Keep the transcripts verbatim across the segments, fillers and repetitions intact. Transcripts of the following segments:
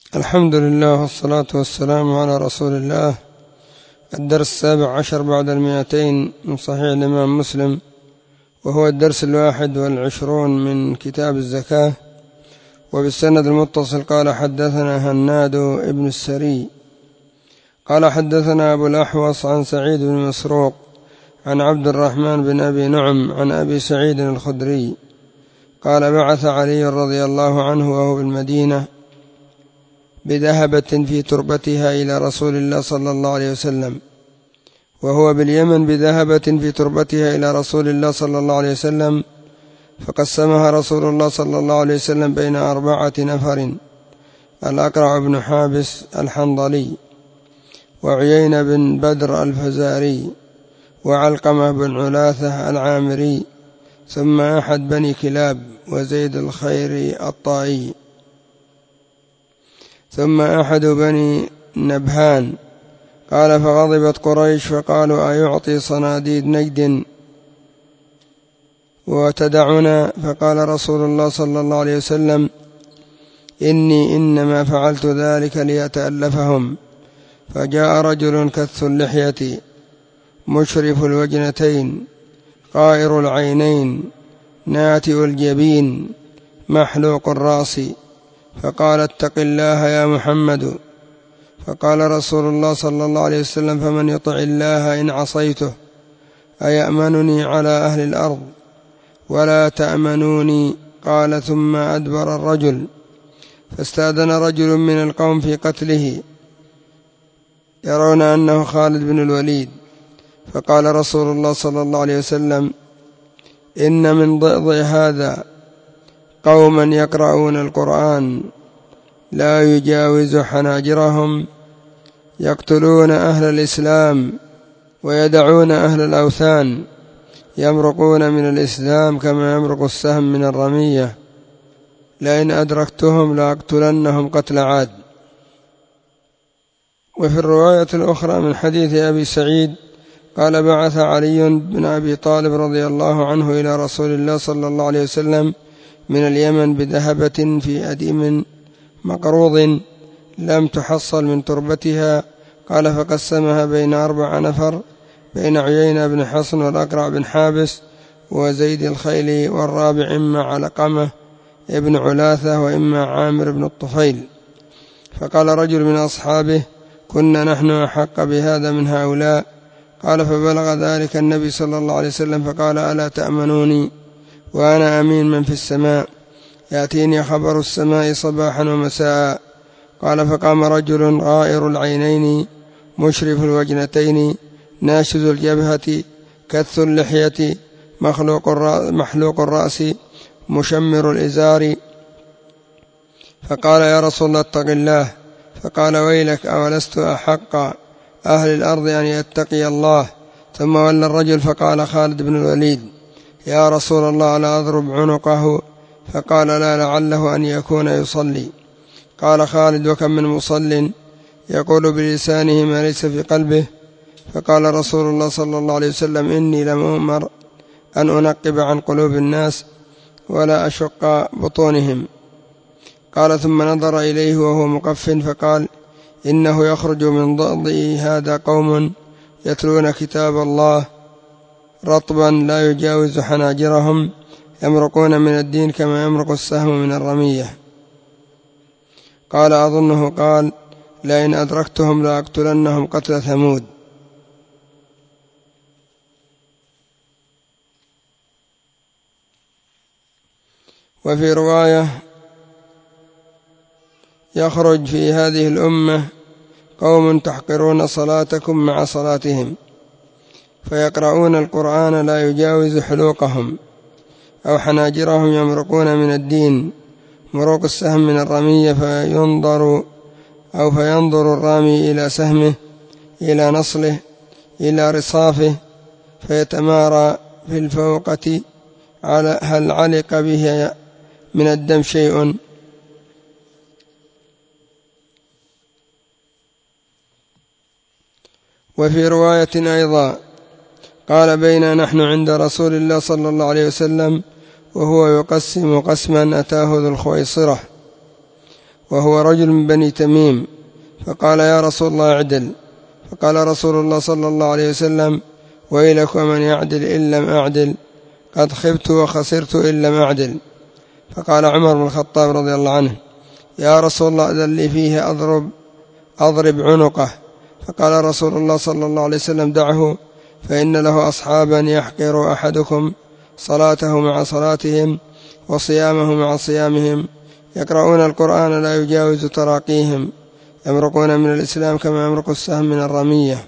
الحمد لله والصلاة والسلام على رسول الله. الدرس السابع عشر بعد المئتين من صحيح الإمام مسلم، وهو الدرس الواحد والعشرون من كتاب الزكاة. وبالسند المتصل قال حدثنا هناد ابن السري قال حدثنا أبو الأحوص عن سعيد بن مسروق عن عبد الرحمن بن أبي نعم عن أبي سعيد الخدري قال بعث علي رضي الله عنه وهو بالمدينة بذهبة في تربتها إلى رسول الله صلى الله عليه وسلم، وهو باليمن بذهبة في تربتها إلى رسول الله صلى الله عليه وسلم، فقسمها رسول الله صلى الله عليه وسلم بين أربعة نفر: الأقرع بن حابس الحنظلي، وعيين بن بدر الفزاري، وعلقمة بن علاثة العامري، ثم أحد بني كلاب، وزيد الخير الطائي، ثم أحد بني نبهان. قال فغضبت قريش فقالوا: أيعطي صناديد نجد وتدعنا؟ فقال رسول الله صلى الله عليه وسلم: إني إنما فعلت ذلك ليتألفهم. فجاء رجل كث اللحية مشرف الوجنتين قائر العينين ناتئ الجبين محلوق الرأس، فقال: اتق الله يا محمد. فقال رسول الله صلى الله عليه وسلم: فمن يطع الله إن عصيته أيأمنني على أهل الأرض ولا تأمنوني؟ قال: ثم أدبر الرجل، فاستأذن رجل من القوم في قتله يرون أنه خالد بن الوليد، فقال رسول الله صلى الله عليه وسلم: إن من ضئضئ هذا قوما يقرؤون القرآن لا يجاوز حناجرهم، يقتلون أهل الإسلام ويدعون أهل الأوثان، يمرقون من الإسلام كما يمرق السهم من الرمية، لئن أدركتهم لأقتلنهم قتل عاد. وفي الرواية الأخرى من حديث أبي سعيد قال: بعث علي بن أبي طالب رضي الله عنه إلى رسول الله صلى الله عليه وسلم من اليمن بذهبة في أديم مقروض لم تحصل من تربتها. قال فقسمها بين أربع نفر: بين عيين بن حصن والأقرع بن حابس وزيد الخيلي، والرابع إما علقمة ابن علاثة وإما عامر بن الطفيل. فقال رجل من أصحابه: كنا نحن أحق بهذا من هؤلاء. قال فبلغ ذلك النبي صلى الله عليه وسلم فقال: ألا تأمنوني وأنا أمين من في السماء، يأتيني خبر السماء صباحا ومساء. قال فقام رجل غائر العينين مشرف الوجنتين ناشز الجبهة كث اللحية محلوق الرأس مشمر الإزار، فقال: يا رسول الله اتق الله. فقال: ويلك، أولست أحق أهل الأرض أن يتقي الله؟ ثم ولى الرجل فقال خالد بن الوليد: يا رسول الله لا أضرب عنقه؟ فقال: لا، لعله أن يكون يصلي. قال خالد: وكم من مصل يقول بلسانه ما ليس في قلبه؟ فقال رسول الله صلى الله عليه وسلم: إني لم أؤمر أن أنقب عن قلوب الناس ولا أشق بطونهم. قال ثم نظر إليه وهو مقف فقال: إنه يخرج من ضئضئ هذا قوم يتلون كتاب الله رطبا لا يجاوز حناجرهم، يمرقون من الدين كما يمرق السهم من الرمية. قال أظنه قال: لئن أدركتهم لأقتلنهم قتل ثمود. وفي رواية: يخرج في هذه الأمة قوم تحقرون صلاتكم مع صلاتهم، فيقرؤون القرآن لا يجاوز حلوقهم أو حناجرهم، يمرقون من الدين مروق السهم من الرمية، فينظر أو فينظر الرامي إلى سهمه إلى نصله إلى رصافه فيتمارى في الفوقة على هل علق به من الدم شيء. وفي رواية أيضا قال: بينا نحن عند رسول الله صلى الله عليه وسلم وهو يقسم قسما أتاه ذو الخويصرة، وهو رجل من بني تميم، فقال يا رسول الله اعدل. فقال رسول الله صلى الله عليه وسلم ويلك ومن يعدل إن لم أعدل، قد خبت وخسرت إن لم أعدل. فقال عمر بن الخطاب رضي الله عنه يا رسول الله أذن لي فيه أضرب, أضرب عنقه. فقال رسول الله صلى الله عليه وسلم دعه، فإن له أصحابا يحقر أحدكم صلاته مع صلاتهم وصيامه مع صيامهم، يقرؤون القرآن لا يجاوز تراقيهم، يمرقون من الإسلام كما يمرق السهم من الرمية.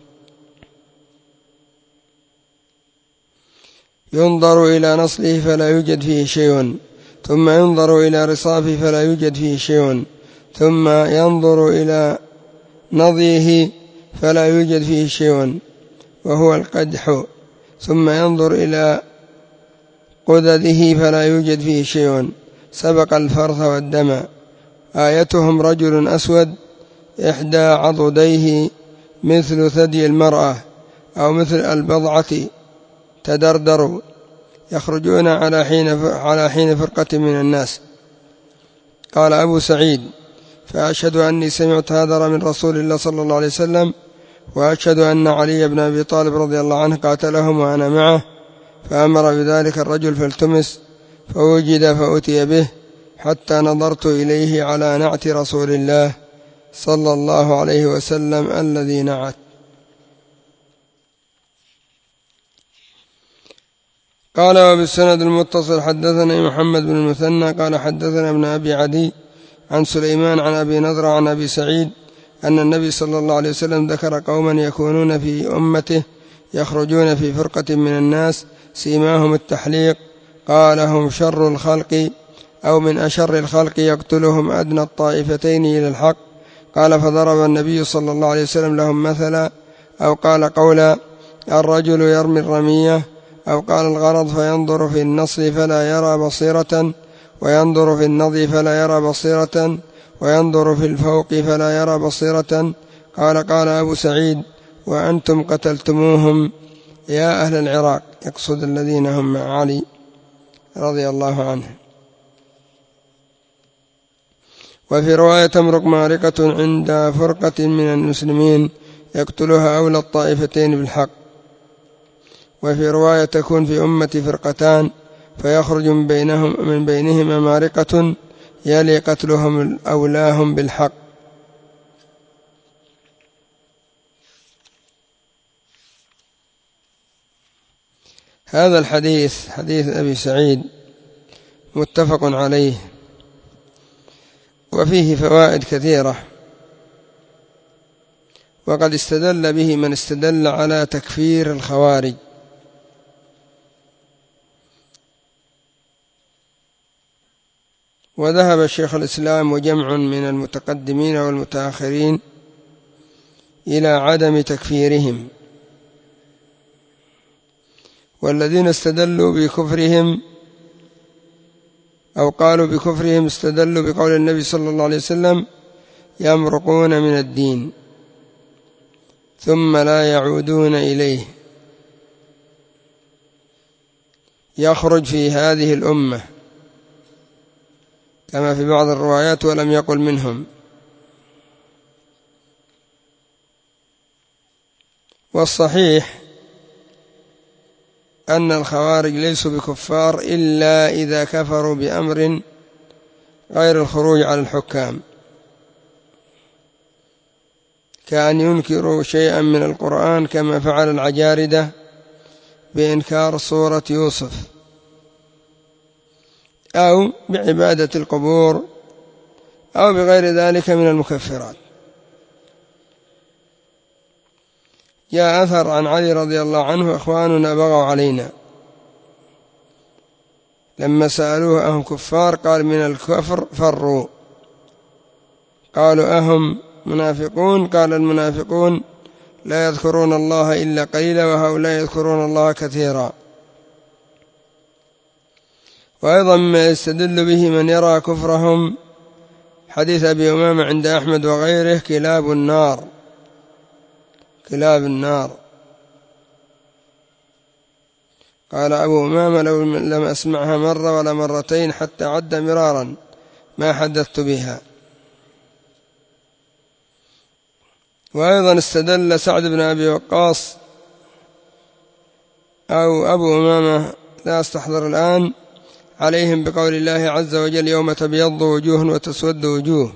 ينظر إلى نصله فلا يوجد فيه شيء، ثم ينظر إلى رصافه فلا يوجد فيه شيء، ثم ينظر إلى نضيه فلا يوجد فيه شيء وهو القدح، ثم ينظر إلى قدده فلا يوجد فيه شيء، سبق الفرث والدم. آيتهم رجل أسود إحدى عضديه مثل ثدي المرأة أو مثل البضعة تدردر، يخرجون على حين على حين فرقة من الناس. قال أبو سعيد فأشهد أني سمعت هذا من رسول الله صلى الله عليه وسلم، وأشهد أن علي بن أبي طالب رضي الله عنه قاتلهم وأنا معه، فأمر بذلك الرجل فالتمس فوجد فأتي به حتى نظرت إليه على نعت رسول الله صلى الله عليه وسلم الذي نعت. قال وبالسند المتصل حدثنا محمد بن المثنى قال حدثنا ابن أبي عدي عن سليمان عن أبي نضر عن أبي سعيد أن النبي صلى الله عليه وسلم ذكر قوما يكونون في أمته يخرجون في فرقة من الناس سيماهم التحليق، قال هم شر الخلق أو من أشر الخلق يقتلهم أدنى الطائفتين إلى الحق. قال فضرب النبي صلى الله عليه وسلم لهم مثلا، أو قال قولا الرجل يرمي الرمية، أو قال الغرض فينظر في النصل فلا يرى بصيرة، وينظر في النضي فلا يرى بصيرة، وينظر في الفوق فلا يرى بصيرة. قال قال أبو سعيد وأنتم قتلتموهم يا أهل العراق، يقصد الذين هم مع علي رضي الله عنه. وفي رواية تمرق معركة عند فرقة من المسلمين يقتلها أولى الطائفتين بالحق. وفي رواية تكون في أمة فرقتان فيخرج من بينهم من بينهما معركة يلي قتلهم أولاهم بالحق. هذا الحديث حديث أبي سعيد متفق عليه، وفيه فوائد كثيرة، وقد استدل به من استدل على تكفير الخوارج. وذهب الشيخ الإسلام وجمع من المتقدمين والمتأخرين إلى عدم تكفيرهم، والذين استدلوا بكفرهم أو قالوا بكفرهم استدلوا بقول النبي صلى الله عليه وسلم يمرقون من الدين ثم لا يعودون إليه، يخرج في هذه الأمة كما في بعض الروايات ولم يقل منهم. والصحيح أن الخوارج ليسوا بكفار إلا إذا كفروا بأمر غير الخروج على الحكام، كأن ينكروا شيئا من القرآن كما فعل العجاردة بإنكار سورة يوسف، أو بعبادة القبور، أو بغير ذلك من المكفرات. جاء أثر عن علي رضي الله عنه إخواننا بغوا علينا، لما سألوه أهم كفار قال من الكفر فروا. قالوا أهم منافقون؟ قال المنافقون لا يذكرون الله إلا قليلا وهؤلاء يذكرون الله كثيرا. وأيضا ما يستدل به من يرى كفرهم حديث أبي أمامة عند أحمد وغيره كلاب النار، كلاب النار. قال أبو أمامة لو لم أسمعها مرة ولا مرتين حتى عد مرارا ما حدثت بها. وأيضا استدل سعد بن أبي وقاص أو أبو أمامة لا أستحضر الآن عليهم بقول الله عز وجل يوم تبيض وجوه وتسود وجوه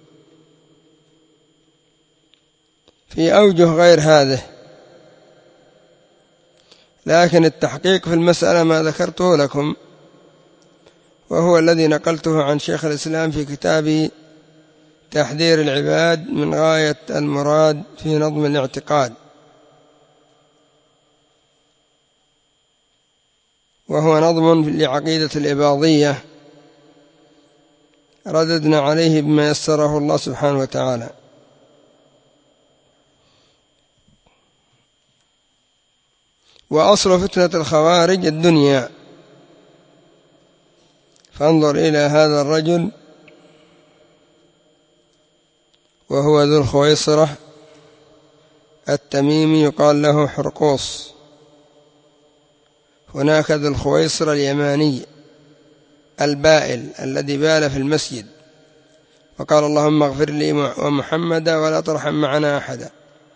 في أوجه غير هذه، لكن التحقيق في المسألة ما ذكرته لكم، وهو الذي نقلته عن شيخ الإسلام في كتاب تحذير العباد من غاية المراد في نظم الاعتقاد، وهو نظم لعقيدة الإباضية رددنا عليه بما يسره الله سبحانه وتعالى. وأصل فتنة الخوارج الدنيا، فانظر إلى هذا الرجل وهو ذو الخويصرة التميمي يقال له حرقوس، هناك ذو الخويصرة اليماني البائل الذي بال في المسجد وقال اللهم اغفر لي ومحمدا ولا ترحم معنا أحدا،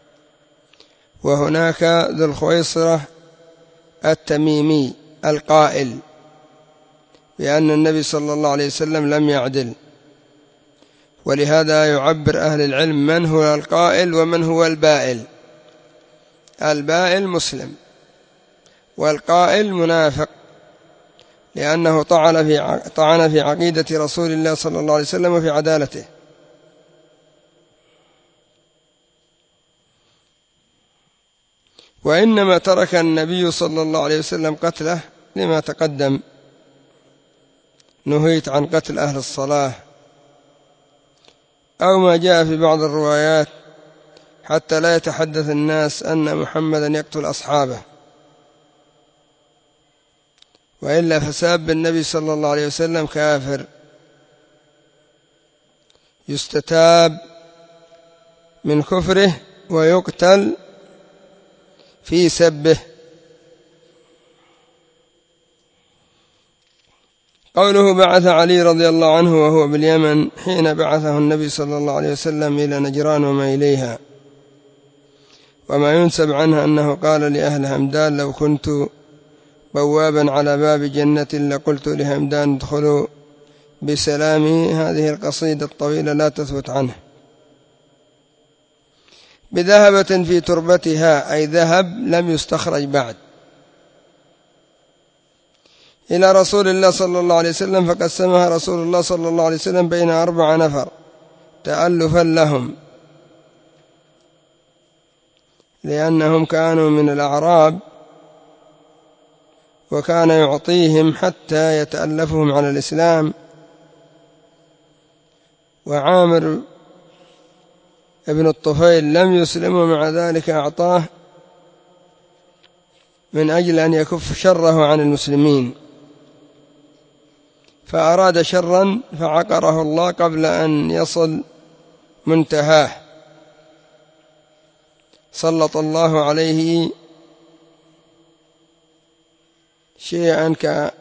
وهناك ذو الخويصرة التميمي القائل بأن النبي صلى الله عليه وسلم لم يعدل، ولهذا يعبر أهل العلم من هو القائل ومن هو البائل. البائل مسلم والقائل منافق، لأنه طعن في طعن في عقيدة رسول الله صلى الله عليه وسلم وفي عدالته. وإنما ترك النبي صلى الله عليه وسلم قتله لما تقدم، نهيت عن قتل أهل الصلاة، أو ما جاء في بعض الروايات حتى لا يتحدث الناس أن محمدا يقتل أصحابه، وإلا فساب النبي صلى الله عليه وسلم كافر يستتاب من كفره ويقتل في سبه. قوله بعث علي رضي الله عنه وهو باليمن حين بعثه النبي صلى الله عليه وسلم إلى نجران وما إليها، وما ينسب عنه أنه قال لأهل همدان لو كنت بوابا على باب جنة لقلت لهمدان ادخلوا بسلامي. هذه القصيدة الطويلة لا تثبت عنه. بذهبة في تربتها أي ذهب لم يستخرج بعد إلى رسول الله صلى الله عليه وسلم، فقسمها رسول الله صلى الله عليه وسلم بين أربع نفر تألفا لهم، لأنهم كانوا من الأعراب وكان يعطيهم حتى يتألفهم على الإسلام. وعامر ابن الطفيل لم يسلم ومع ذلك أعطاه من أجل أن يكف شره عن المسلمين، فأراد شرا فعقره الله قبل أن يصل منتهاه، سلط الله عليه شيئا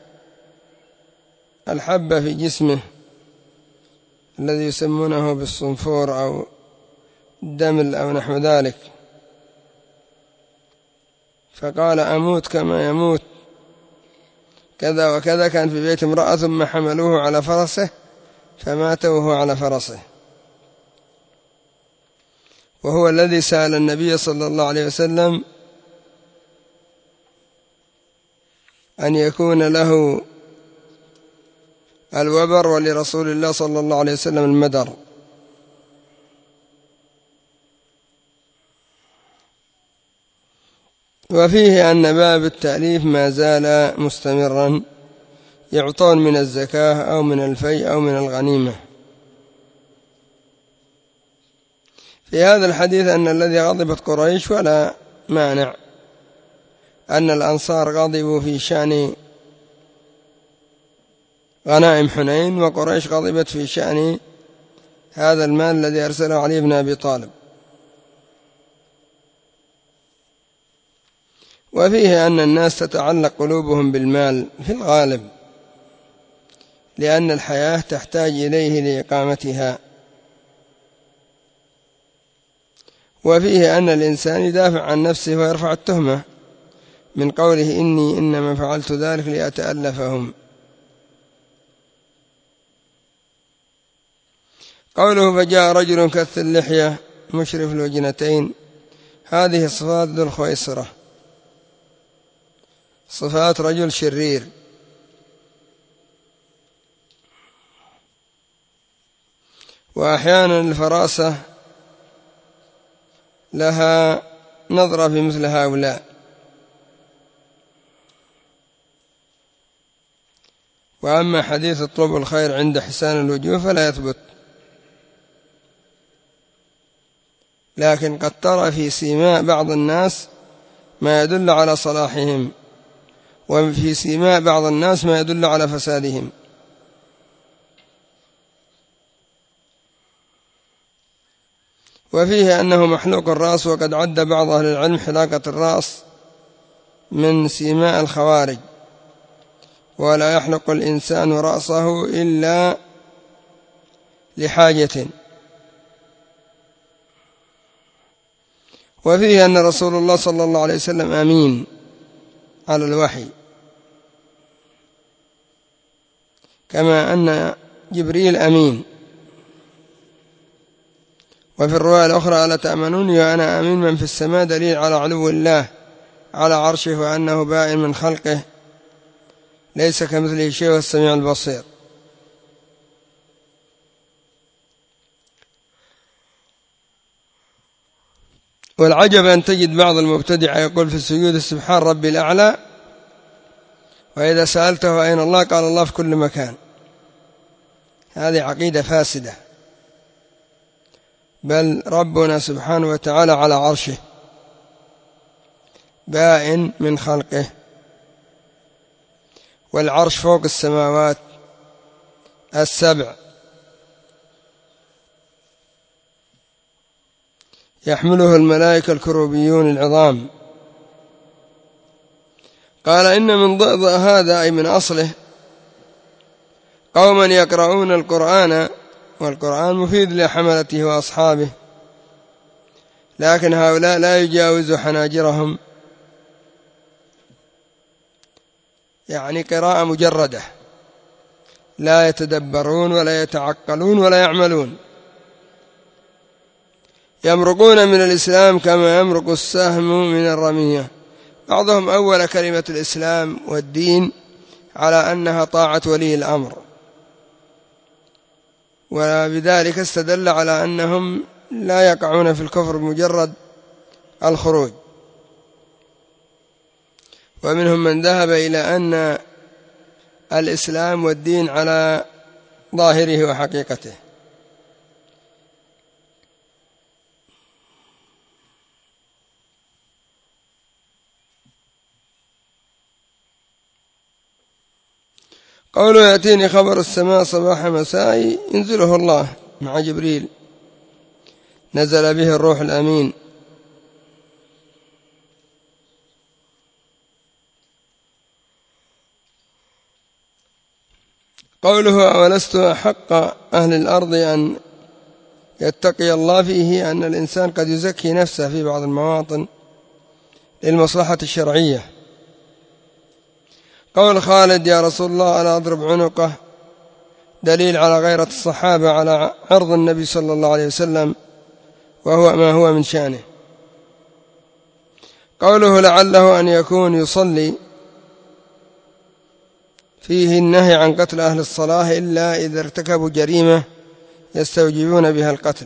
كالحبة في جسمه الذي يسمونه بالصنفور أو الدمل أو نحو ذلك، فقال أموت كما يموت كذا وكذا. كان في بيت امرأة ثم حملوه على فرسه فمات وهو على فرسه، وهو الذي سأل النبي صلى الله عليه وسلم أن يكون له الوبر ولرسول الله صلى الله عليه وسلم المدر. وفيه أن باب التأليف ما زال مستمرا، يعطون من الزكاة أو من الفيء أو من الغنيمة. في هذا الحديث أن الذي غضبت قريش، ولا مانع أن الأنصار غضبوا في شأن غنائم حنين، وقريش غضبت في شأن هذا المال الذي أرسله علي بن أبي طالب. وفيه أن الناس تتعلق قلوبهم بالمال في الغالب، لأن الحياة تحتاج إليه لإقامتها، وفيه أن الإنسان يدافع عن نفسه ويرفع التهمة من قوله إني إنما فعلت ذلك لأتألفهم. قوله فجاء رجل كث اللحية مشرف الوجنتين، هذه صفات ذو الخويصرة، صفات رجل شرير. وأحيانا الفراسة لها نظرة في مثل هؤلاء. وأما حديث اطلب الخير عند حسان الوجوه فلا يثبت، لكن قد ترى في سيماء بعض الناس ما يدل على صلاحهم، وفي سيماء بعض الناس ما يدل على فسادهم. وفيه أنه محلوق الرأس، وقد عد بعض أهل العلم حلاقة الرأس من سيماء الخوارج، ولا يحلق الإنسان رأسه إلا لحاجة. وفيه أن رسول الله صلى الله عليه وسلم أمين على الوحي، كما أن جبريل أمين. وفي الرواية الأخرى ألا تأمنوني وأنا أمين من في السماء، دليل على علو الله على عرشه، وأنه بائن من خلقه ليس كمثله شيء والسميع البصير. والعجب أن تجد بعض المبتدع يقول في السجود سبحان ربي الأعلى، وإذا سألته أين الله قال الله في كل مكان. هذه عقيدة فاسدة، بل ربنا سبحانه وتعالى على عرشه بائن من خلقه، والعرش فوق السماوات السبع، يحمله الملائكة الكروبيون العظام. قال إن من ضئضئ هذا أي من أصله قوما يقرؤون القرآن، والقرآن مفيد لحملته وأصحابه، لكن هؤلاء لا يجاوز حناجرهم، يعني قراءة مجردة، لا يتدبرون ولا يتعقلون ولا يعملون، يمرقون من الإسلام كما يمرق السهم من الرمية. بعضهم أول كلمة الإسلام والدين على أنها طاعة ولي الأمر، وبذلك استدل على أنهم لا يقعون في الكفر بمجرد الخروج. ومنهم من ذهب إلى أن الإسلام والدين على ظاهره وحقيقته. قوله يأتيني خبر السماء صباح مساء، ينزله الله مع جبريل، نزل به الروح الأمين. قوله أولست أحق أهل الأرض أن يتقي الله، فيه أن الإنسان قد يزكي نفسه في بعض المواطن للمصلحة الشرعية. قول خالد يا رسول الله ألا أضرب عنقه، دليل على غيرة الصحابة على عرض النبي صلى الله عليه وسلم، وهو ما هو من شأنه. قوله لعله أن يكون يصلي، فيه النهي عن قتل أهل الصلاة إلا إذا ارتكبوا جريمة يستوجبون بها القتل.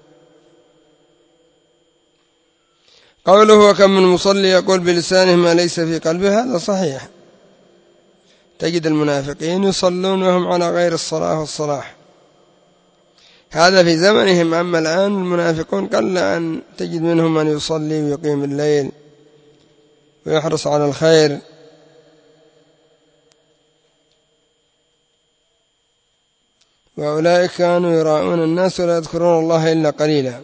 قوله وكم من مصلي يقول بلسانه ما ليس في قلبه، هذا صحيح، تجد المنافقين يصلون وهم على غير الصلاة والصلاح، هذا في زمنهم. أما الآن المنافقون قل أن تجد منهم من يصلي ويقيم الليل ويحرص على الخير. وأولئك كانوا يراءون الناس ولا يذكرون الله إلا قليلا.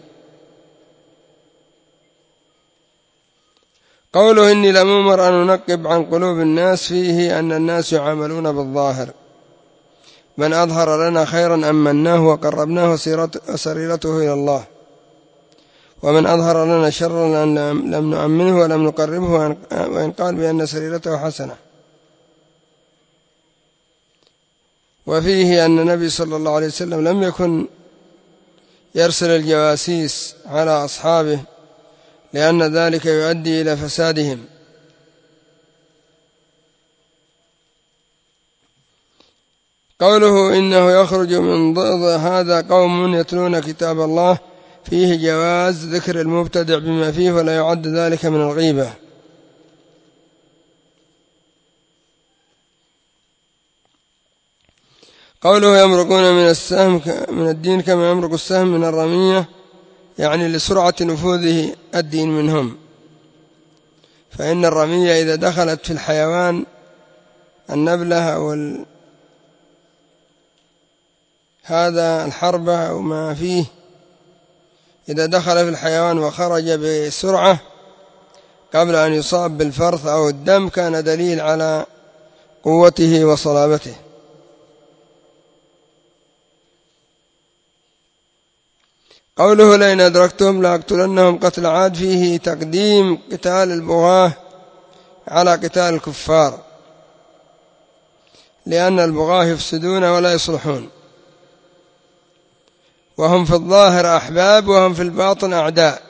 قوله إني لمؤمر أن ننقب عن قلوب الناس، فيه أن الناس يعاملون بالظاهر، من أظهر لنا خيرا أمناه وقربناه وسريرته إلى الله. ومن أظهر لنا شرا لم نؤمنه ولم نقربه، وإن قال بأن سريرته حسنة. وفيه أن النبي صلى الله عليه وسلم لم يكن يرسل الجواسيس على أصحابه، لأن ذلك يؤدي إلى فسادهم. قوله إنه يخرج من ضئض هذا قوم يتلون كتاب الله، فيه جواز ذكر المبتدع بما فيه، ولا يعد ذلك من الغيبة. قوله يمرقون من السهم من الدين كما يمرق السهم من الرمية، يعني لسرعة نفوذه الدين منهم، فإن الرمية إذا دخلت في الحيوان النبلة أو ال... هذا الحربة أو ما فيه، إذا دخل في الحيوان وخرج بسرعة قبل أن يصاب بالفرث أو الدم كان دليل على قوته وصلابته. قوله لئن أدركتهم لأقتلنهم قتل عاد، فيه تقديم قتال البغاة على قتال الكفار، لأن البغاة يفسدون ولا يصلحون، وهم في الظاهر أحباب وهم في الباطن أعداء.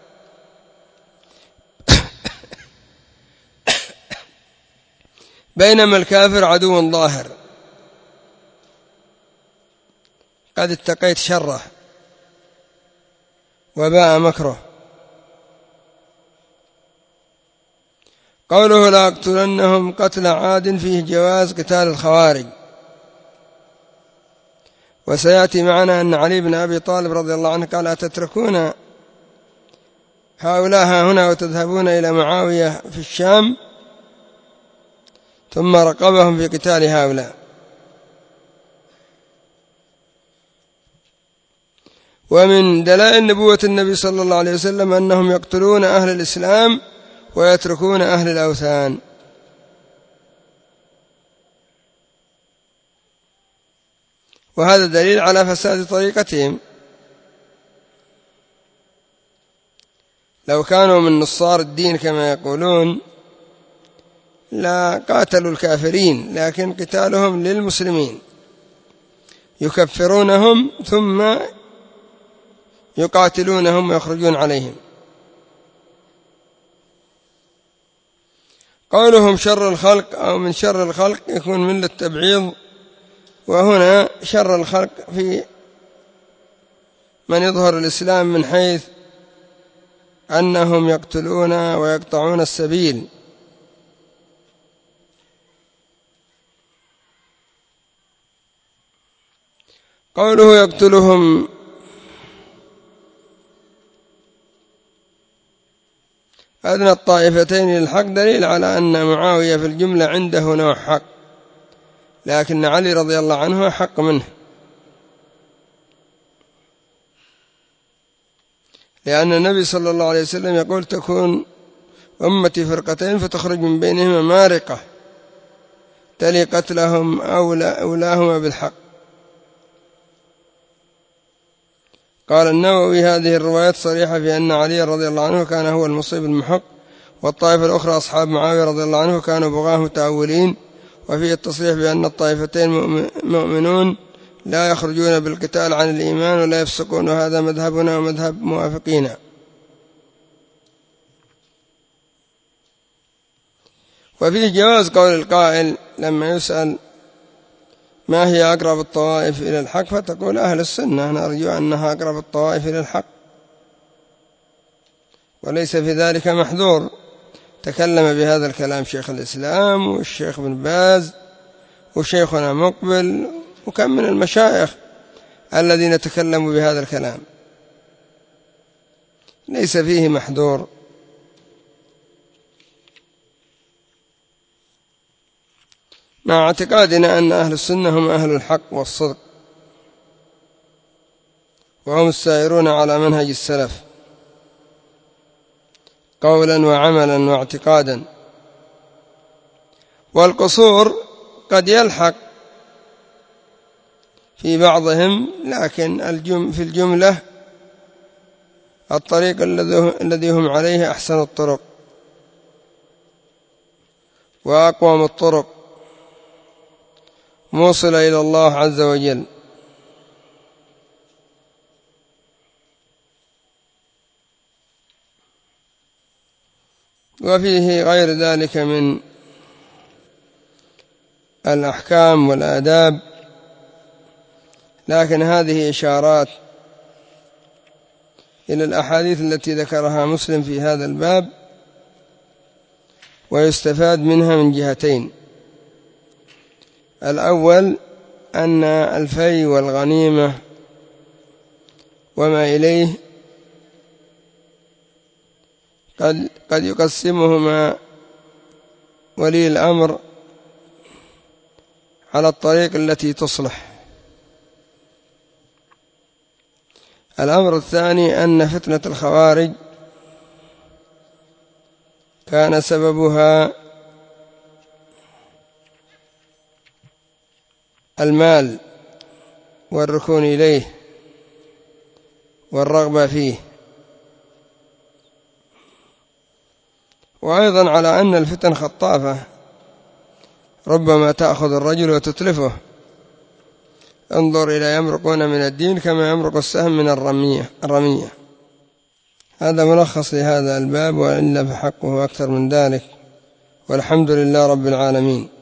بينما الكافر عدو ظاهر قد اتقيت شره وباء مكره. قوله لأقتلنهم قتل عاد، فيه جواز قتال الخوارج. وسيأتي معنا أن علي بن أبي طالب رضي الله عنه قال أتتركون هؤلاء هنا وتذهبون إلى معاوية في الشام، ثم رقبهم في قتال هؤلاء. ومن دلائل نبوة النبي صلى الله عليه وسلم أنهم يقتلون أهل الإسلام ويتركون أهل الأوثان. وهذا دليل على فساد طريقتهم. لو كانوا من نصار الدين كما يقولون لا قاتلوا الكافرين، لكن قتالهم للمسلمين، يكفرونهم ثم يقاتلونهم ويخرجون عليهم. قولهم شر الخلق أو من شر الخلق يكون من التبعيض، وهنا شر الخلق في من يظهر الإسلام من حيث أنهم يقتلون ويقطعون السبيل. قوله يقتلهم أدنى الطائفتين للحق دليل على أن معاوية في الجملة عنده نوع حق، لكن علي رضي الله عنه حق منه، لأن النبي صلى الله عليه وسلم يقول تكون أمتي فرقتين فتخرج من بينهما مارقة تلي قتلهم أولاهما بالحق. قال النووي هذه الروايات صريحة في أن علي رضي الله عنه كان هو المصيب المحق، والطائفة الأخرى أصحاب معاوية رضي الله عنه كانوا بغاه متأولين. وفيه التصريح بأن الطائفتين مؤمنون لا يخرجون بالقتال عن الإيمان ولا يفسقون، وهذا مذهبنا ومذهب موافقينا. وفيه جواز قول القائل لما يسأل ما هي أقرب الطوائف إلى الحق فتقول أهل السنة، نرجو أنها أقرب الطوائف إلى الحق، وليس في ذلك محذور. تكلم بهذا الكلام شيخ الإسلام والشيخ بن باز وشيخنا مقبل وكم من المشايخ الذين تكلموا بهذا الكلام، ليس فيه محذور. مع اعتقادنا أن أهل السنة هم أهل الحق والصدق، وهم السائرون على منهج السلف قولا وعملا واعتقادا. والقصور قد يلحق في بعضهم، لكن الجم في الجملة الطريق الذي هم عليه أحسن الطرق وأقوم الطرق موصلة إلى الله عز وجل. وفيه غير ذلك من الأحكام والآداب، لكن هذه إشارات إلى الأحاديث التي ذكرها مسلم في هذا الباب، ويستفاد منها من جهتين: الأول أن الفي والغنيمة وما إليه قد, قد يقسمهما ولي الأمر على الطريق التي تصلح. الأمر الثاني أن فتنة الخوارج كان سببها المال والركون إليه والرغبة فيه، وأيضا على أن الفتن خطافة ربما تأخذ الرجل وتتلفه. انظر إلى يمرقون من الدين كما يمرق السهم من الرمية الرمية. هذا ملخص لهذا الباب، وإلا فحقه أكثر من ذلك، والحمد لله رب العالمين.